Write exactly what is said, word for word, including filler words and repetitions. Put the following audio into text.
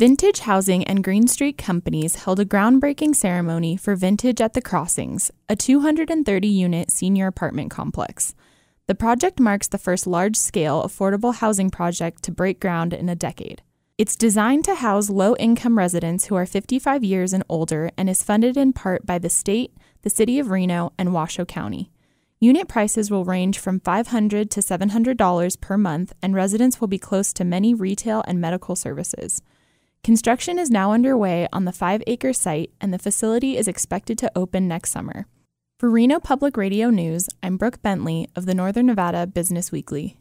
Vintage Housing and Green Street Companies held a groundbreaking ceremony for Vintage at the Crossings, a two hundred thirty unit senior apartment complex. The project marks the first large-scale affordable housing project to break ground in a decade. It's designed to house low-income residents who are fifty-five years and older and is funded in part by the state, the city of Reno, and Washoe County. Unit prices will range from five hundred dollars to seven hundred dollars per month, and residents will be close to many retail and medical services. Construction is now underway on the five-acre site, and the facility is expected to open next summer. For Reno Public Radio News, I'm Brooke Bentley of the Northern Nevada Business Weekly.